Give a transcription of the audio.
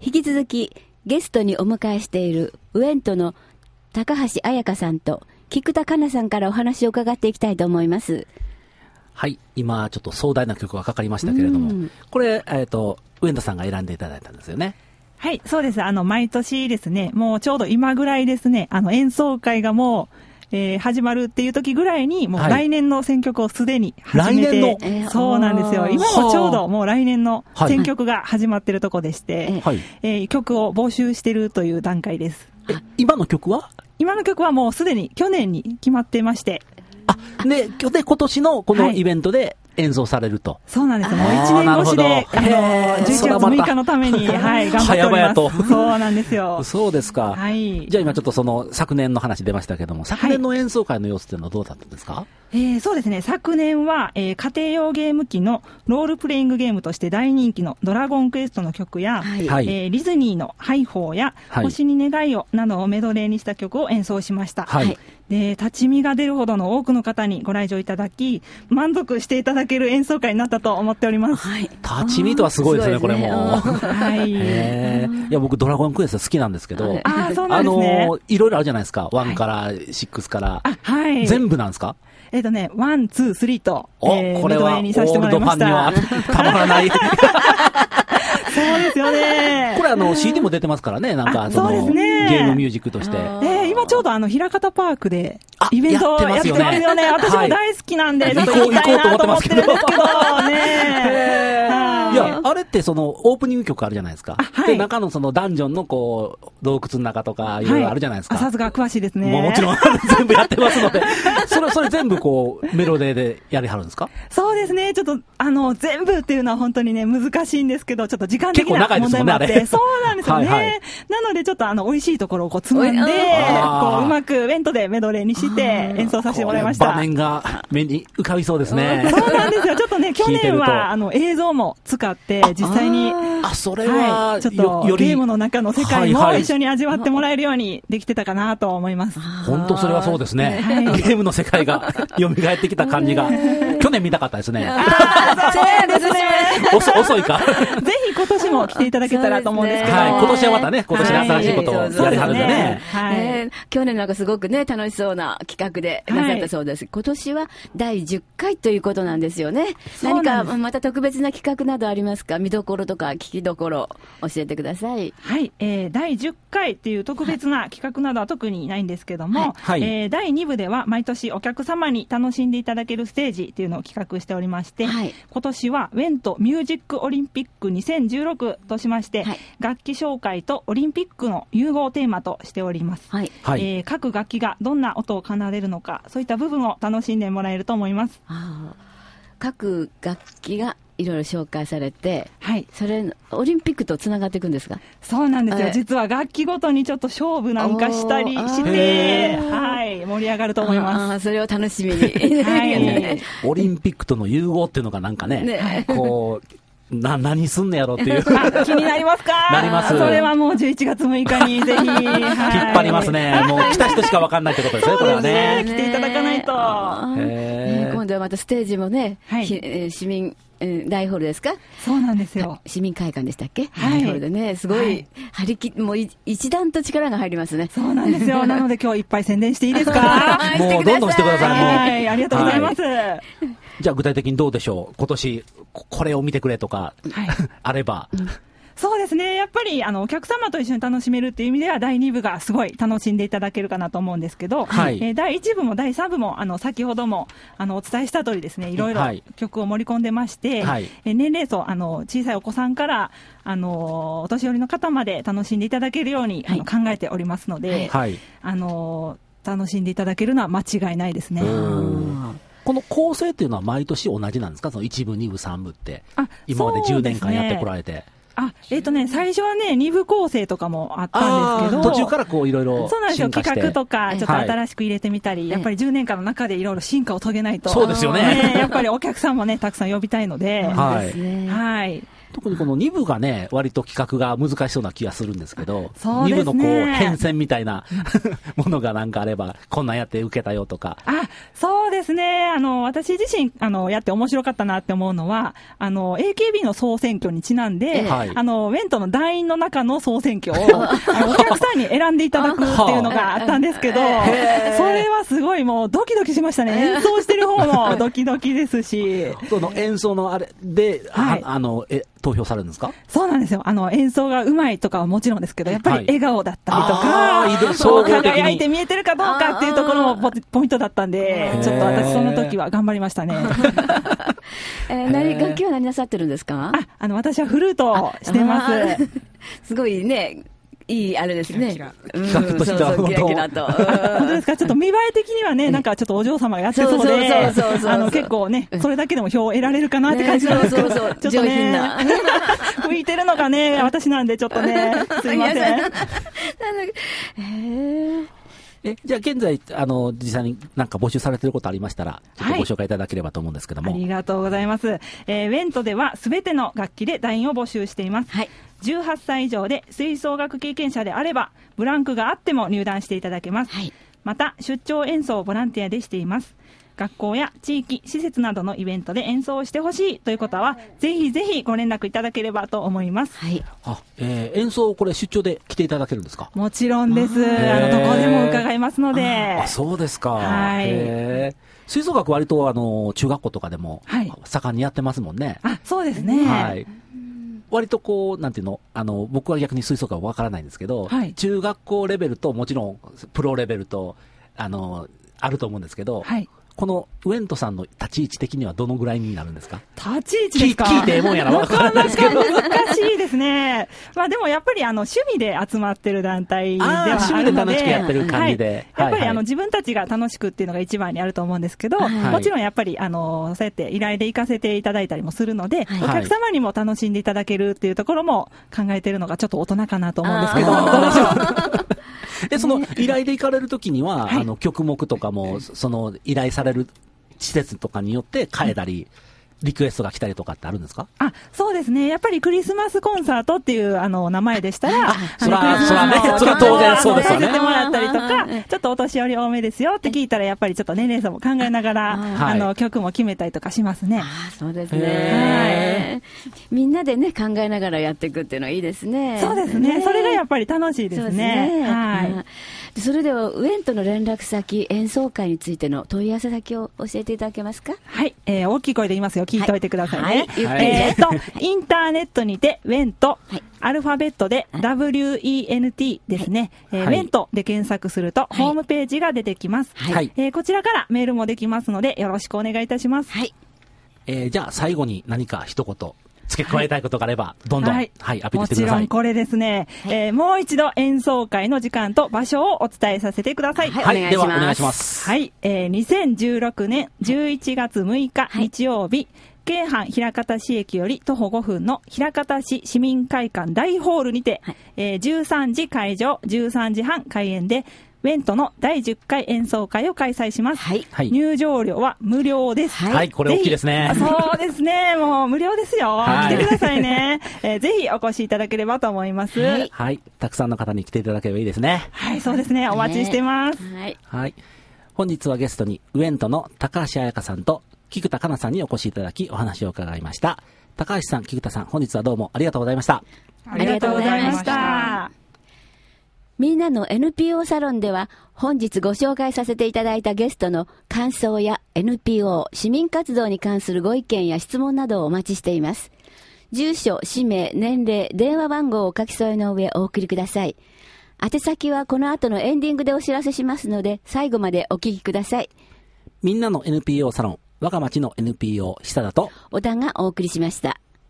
引き続きゲストにお迎えしているウエントの高橋彩香さんと菊田香奈さんからお話を伺っていきたいと思います。 はい、今ちょっと壮大な曲がかかりましたけれども、これ、ウエントさんが選んでいただいたんですよね。 はい、そうです。毎年ですね、もうちょうど今ぐらいですね、演奏会がもう、始まるっていう時ぐらいに、もう来年の選曲をすでに始めて、 来年のそうなんですよ。今もちょうどもう来年の選曲が始まってるとこでして、曲を募集してるという段階です。 今の曲はもうすでに去年に決まってまして。 で、今年のこのイベントで演奏されると。 そうなんですよ。もう1年越しで、11月6日のために、はい、頑張っております。そうなんですよ。 そうですか。 はい。 じゃあ今ちょっとその昨年の話出ましたけども、昨年の演奏会の様子っていうのはどうだったんですか？ そうですね。昨年は、家庭用ゲーム機のロールプレイングゲームとして大人気のドラゴンクエストの曲や、ディズニーのハイホーや、星に願いをなどをメドレーにした曲を演奏しました。はい。で、立ち見が出るほどの多くの方にご来場いただき、満足していただける演奏会になったと思っております。 はい。 立ち見とはすごいですね、これも。 はい。 いや、僕ドラゴンクエスト好きなんですけど、 そうなんですね。 いろいろあるじゃないですか。1から6から。 はい。 全部なんですか 1、2、3と、 これはオールドファンにはたまらない。 そうですよね。 これCD も出てますからね、なんかそうですね、 ゲームミュージックとして。 今ちょうど枚方パークでイベントをやってますよね。私も大好きなんで、ちょっと行きたいなと思ってるんですけどね。 いや、あれってそのオープニング曲あるじゃないですか。で、中のそのダンジョンのこう、洞窟の中とかいろいろあるじゃないですか。 さすが詳しいですね。 もちろん全部やってますので。それ全部こう、メロディーでやりはるんですか？ そうですね。ちょっと、全部っていうのは本当にね、難しいんですけど、ちょっと時間的な問題もあって。そうなんですよね。なのでちょっと美味しいところをこうつまんで、こう、うまくイベントでメドレーにして演奏させてもらいました。 場面が目に浮かびそうですね。 そうなんですよ。ちょっとね、去年は映像も使って実際に、 それはちょっとゲームの中の世界も一緒に味わってもらえるようにできてたかなと思います。 本当それはそうですね。ゲームの世界が蘇ってきた感じが、去年見たかったですね。 そうですね。 遅いか。 ぜひ今年も来ていただけたらと思うんですけど。 今年はまたね、今年新しいことをやりはるんでね。 去年なんかすごくね、楽しそうな企画でなさったそうです。今年は第10回ということなんですよね。何かまた特別な企画などありますか？見どころとか聞きどころ教えてください。 はい。第10回っていう特別な企画などは特にないんですけども、第2部では毎年お客様に楽しんでいただけるステージっていうのを企画しておりまして、今年はウェントミュージックオリンピック2016としまして、楽器紹介とオリンピックの融合テーマとしております。各楽器がどんな音を奏でるのか、そういった部分を楽しんでもらえると思います。 各楽器がいろいろ紹介されて、それオリンピックとつながっていくんですか？ そうなんですよ。実は楽器ごとにちょっと勝負なんかしたりして、盛り上がると思います。 それを楽しみに。 オリンピックとの融合っていうのがなんかね、こう、何すんのやろっていう。 気になりますか？ なります。 それはもう11月6日にぜひ。引っ張りますね。もう来た人しか分かんないってことですね、これはね。 来ていただかないと。 今度はまたステージもね、市民、大ホールですか？ そうなんですよ。 市民会館でしたっけ？大ホールでね、すごい、もう一段と力が入りますね。 そうなんですよ。なので今日いっぱい宣伝していいですか？ もうどんどんしてください。 ありがとうございます。 じゃあ具体的にどうでしょう？今年これを見てくれとか、あれば。 そうですね。やっぱり、お客様と一緒に楽しめるっていう意味では、第2部がすごい楽しんでいただけるかなと思うんですけど、第1部も第3部も、先ほども、お伝えした通りですね、いろいろ曲を盛り込んでまして、年齢層、小さいお子さんから、お年寄りの方まで楽しんでいただけるように、考えておりますので、楽しんでいただけるのは間違いないですね。 この構成っていうのは毎年同じなんですか？その1部、2部、3部って。今まで10年間やってこられて。 最初はね、2部構成とかもあったんですけど、 途中からこういろいろそうなんですよ。企画とか、ちょっと新しく入れてみたり、やっぱり10年間の中でいろいろ進化を遂げないと。 そうですよね。 やっぱりお客さんもね、たくさん呼びたいので。 特にこの2部がね、割と企画が難しそうな気がするんですけど、 そうですね、 2部のこう変遷みたいなものがなんかあれば、こんなんやって受けたよとか。 そうですね。私自身、やって面白かったなって思うのは、AKB の総選挙にちなんで、ウェントの団員の中の総選挙を、お客さんに選んでいただくっていうのがあったんですけど、それはすごいもうドキドキしましたね。演奏してる方もドキドキですし。 その演奏のあれで、投票されるんですか？ そうなんですよ。演奏が上手いとかはもちろんですけど、やっぱり笑顔だったりとか、そう輝いて見えてるかどうかっていうところもポイントだったんで、ちょっと私その時は頑張りましたね。 楽器は何なさってるんですか？ 私はフルートをしてます。 すごいね。いい、あれですね。 企画としてはキラキラと。 本当ですか？ちょっと見栄え的にはね、なんかちょっとお嬢様がやってそうで、結構ね、それだけでも票を得られるかなって感じなんですけど、ちょっとね、浮いてるのがね、私なんでちょっとね、すいません。 じゃあ現在、実際になんか募集されていることありましたら、ちょっとご紹介いただければと思うんですけども。 ありがとうございます。ウェントではすべての楽器で団員を募集しています。18歳以上で吹奏楽経験者であれば、ブランクがあっても入団していただけます。また、出張演奏をボランティアでしています。学校や地域、施設などのイベントで演奏をしてほしいという方は、ぜひぜひご連絡いただければと思います。 演奏、これ出張で来ていただけるんですか？ もちろんです。どこでも伺いますので。 そうですか。吹奏楽割と中学校とかでも盛んにやってますもんね。 そうですね。 割とこう、なんていうの、僕は逆に吹奏楽はわからないんですけど、中学校レベルともちろんプロレベルと、あると思うんですけど、このウエントさんの立ち位置的にはどのぐらいになるんですか？ 立ち位置ですか？ 聞いてええもんやらわからないですけど。 難しいですね。でもやっぱり趣味で集まってる団体ではあるので。 趣味で楽しくやってる感じで。 やっぱり自分たちが楽しくっていうのが一番にあると思うんですけど、もちろんやっぱりそうやって依頼で行かせていただいたりもするので、お客様にも楽しんでいただけるっていうところも考えてるのがちょっと大人かなと思うんですけど、どうでしょう。 その依頼で行かれるときには、曲目とかも、その依頼される施設とかによって変えたり、リクエストが来たりとかってあるんですか？ そうですね。やっぱりクリスマスコンサートっていう名前でしたら、 それは当然そうですよね。 させてもらったりとか、ちょっとお年寄り多めですよって聞いたら、やっぱりちょっと年齢層も考えながら、曲も決めたりとかしますね。 そうですね。みんなでね、考えながらやっていくっていうのはいいですね。 そうですね。それがやっぱり楽しいですね。 それでは、ウエントの連絡先、演奏会についての問い合わせ先を教えていただけますか？ 大きい声で言いますよ。聞いておいてくださいね。インターネットにて、ウェント、アルファベットで WENT ですね。ウェントで検索すると、ホームページが出てきます。こちらからメールもできますので、よろしくお願いいたします。 じゃあ、最後に何か一言。付け加えたいことがあれば、どんどん、アピールしてください。 もちろんこれですね、もう一度演奏会の時間と場所をお伝えさせてください。 ではお願いします。 2016年11月6日日曜日、京阪枚方市駅より徒歩5分の枚方市市民会館大ホールにて、13時会場、13時半開演で、ウェントの第10回演奏会を開催します。入場料は無料です。 これ大きいですね。 そうですね。もう無料ですよ。来てくださいね。ぜひお越しいただければと思います。 たくさんの方に来ていただければいいですね。 そうですね。お待ちしてます。 本日はゲストにウエントの高橋彩香さんと菊田香奈さんにお越しいただきお話を伺いました。高橋さん、菊田さん、本日はどうもありがとうございました。 ありがとうございました。 みんなの NPO サロンでは本日ご紹介させていただいたゲストの感想や NPO 市民活動に関するご意見や質問などをお待ちしています。住所、氏名、年齢、電話番号を書き添えの上お送りください。宛先はこの後のエンディングでお知らせしますので最後までお聞きください。 みんなの NPO サロン、我が町の NPO 久田と小田がお送りしました。